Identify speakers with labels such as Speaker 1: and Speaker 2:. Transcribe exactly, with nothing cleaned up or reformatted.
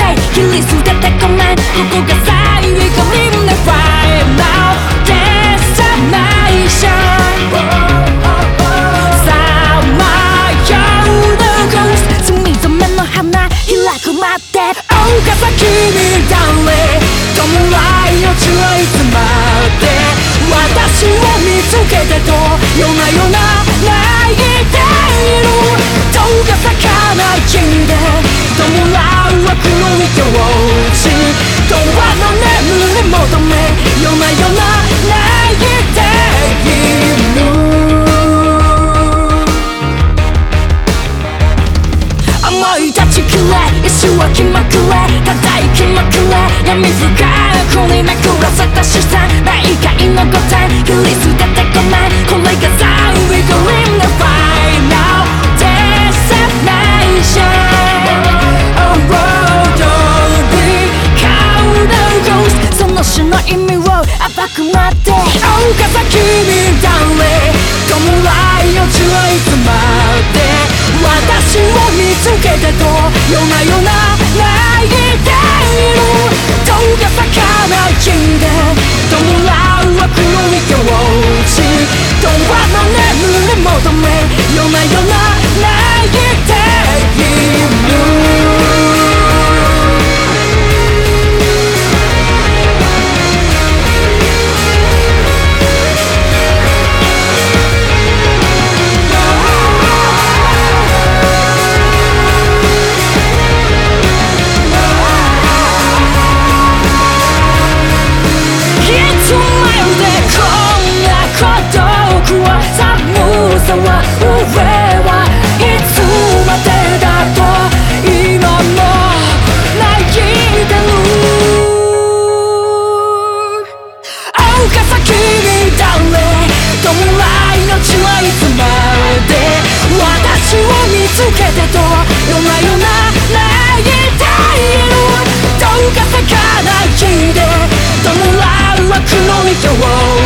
Speaker 1: い切り捨ててごめんここが最後にね Right now Destination さまようの Ghost 隅々の花開くまで岡崎に誰弔いをちはいつまで私を見つけてと夜な夜な泣いている動画咲かない木で弔う悪の境地永遠の眠り求め夜な夜な泣いている思い立ちくれ石は気まくれ叩きまくれ闇深くにめくらせた視線毎回のごてん切り捨ててごめんこれが最後にね Right now Destination A world of the counter ghost その詩の意味を暴くまで岡崎に誰弔いをちはいつまで私を見つけてと夜な夜な泣いている動画咲かない木で弔う悪の境地永遠の眠り求め夜な夜な泣いている上はいつまでだと今も泣いてる岡崎に誰弔いの地はいつまで私を見つけてと夜な夜な泣いている動画咲かない木で弔う悪の境地